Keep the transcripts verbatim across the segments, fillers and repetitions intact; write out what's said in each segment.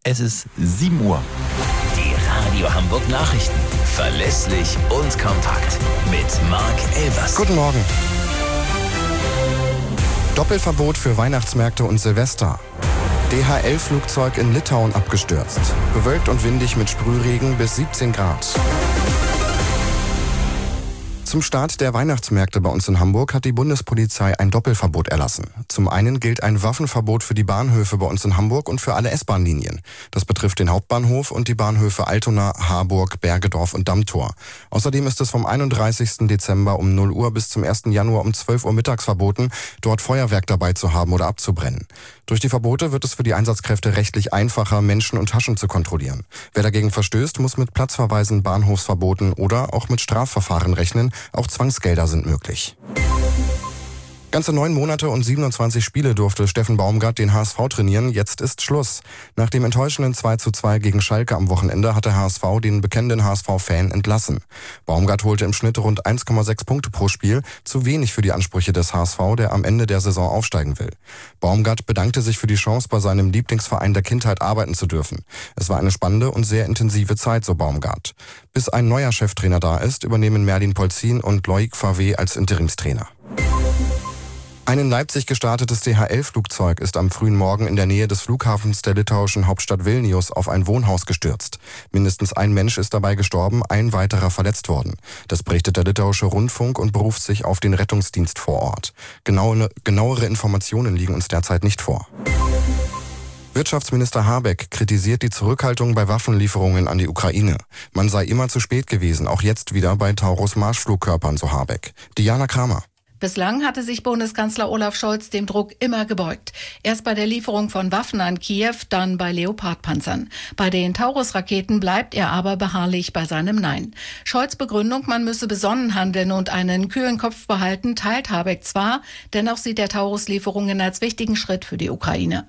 Es ist sieben Uhr. Die Radio Hamburg Nachrichten. Verlässlich und kompakt. Mit Marc Elvers. Guten Morgen. Doppelverbot für Weihnachtsmärkte und Silvester. D H L-Flugzeug in Litauen abgestürzt. Bewölkt und windig mit Sprühregen bis siebzehn Grad. Zum Start der Weihnachtsmärkte bei uns in Hamburg hat die Bundespolizei ein Doppelverbot erlassen. Zum einen gilt ein Waffenverbot für die Bahnhöfe bei uns in Hamburg und für alle S-Bahn-Linien. Das betrifft den Hauptbahnhof und die Bahnhöfe Altona, Harburg, Bergedorf und Dammtor. Außerdem ist es vom einunddreißigsten Dezember um null Uhr bis zum ersten Januar um zwölf Uhr mittags verboten, dort Feuerwerk dabei zu haben oder abzubrennen. Durch die Verbote wird es für die Einsatzkräfte rechtlich einfacher, Menschen und Taschen zu kontrollieren. Wer dagegen verstößt, muss mit Platzverweisen, Bahnhofsverboten oder auch mit Strafverfahren rechnen. Auch Zwangsgelder sind möglich. Ganze neun Monate und siebenundzwanzig Spiele durfte Steffen Baumgart den H S V trainieren. Jetzt ist Schluss. Nach dem enttäuschenden zwei zu zwei gegen Schalke am Wochenende hat der H S V den bekennenden H S V-Fan entlassen. Baumgart holte im Schnitt rund eins Komma sechs Punkte pro Spiel. Zu wenig für die Ansprüche des H S V, der am Ende der Saison aufsteigen will. Baumgart bedankte sich für die Chance, bei seinem Lieblingsverein der Kindheit arbeiten zu dürfen. Es war eine spannende und sehr intensive Zeit, so Baumgart. Bis ein neuer Cheftrainer da ist, übernehmen Merlin Polzin und Loic Favre als Interimstrainer. Ein in Leipzig gestartetes D H L-Flugzeug ist am frühen Morgen in der Nähe des Flughafens der litauischen Hauptstadt Vilnius auf ein Wohnhaus gestürzt. Mindestens ein Mensch ist dabei gestorben, ein weiterer verletzt worden. Das berichtet der litauische Rundfunk und beruft sich auf den Rettungsdienst vor Ort. Genaue, genauere Informationen liegen uns derzeit nicht vor. Wirtschaftsminister Habeck kritisiert die Zurückhaltung bei Waffenlieferungen an die Ukraine. Man sei immer zu spät gewesen, auch jetzt wieder bei Taurus Marschflugkörpern, so Habeck. Diana Kramer. Bislang hatte sich Bundeskanzler Olaf Scholz dem Druck immer gebeugt. Erst bei der Lieferung von Waffen an Kiew, dann bei Leopardpanzern. Bei den Taurus-Raketen bleibt er aber beharrlich bei seinem Nein. Scholz' Begründung, man müsse besonnen handeln und einen kühlen Kopf behalten, teilt Habeck zwar, dennoch sieht er Taurus-Lieferungen als wichtigen Schritt für die Ukraine.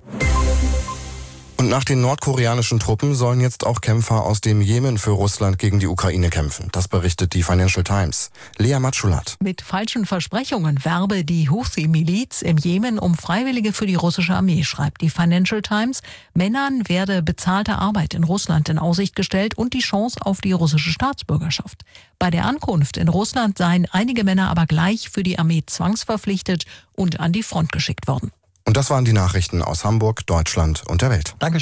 Und nach den nordkoreanischen Truppen sollen jetzt auch Kämpfer aus dem Jemen für Russland gegen die Ukraine kämpfen. Das berichtet die Financial Times. Lea Matschulat. Mit falschen Versprechungen werbe die Houthi-Miliz im Jemen um Freiwillige für die russische Armee, schreibt die Financial Times. Männern werde bezahlte Arbeit in Russland in Aussicht gestellt und die Chance auf die russische Staatsbürgerschaft. Bei der Ankunft in Russland seien einige Männer aber gleich für die Armee zwangsverpflichtet und an die Front geschickt worden. Und das waren die Nachrichten aus Hamburg, Deutschland und der Welt. Danke.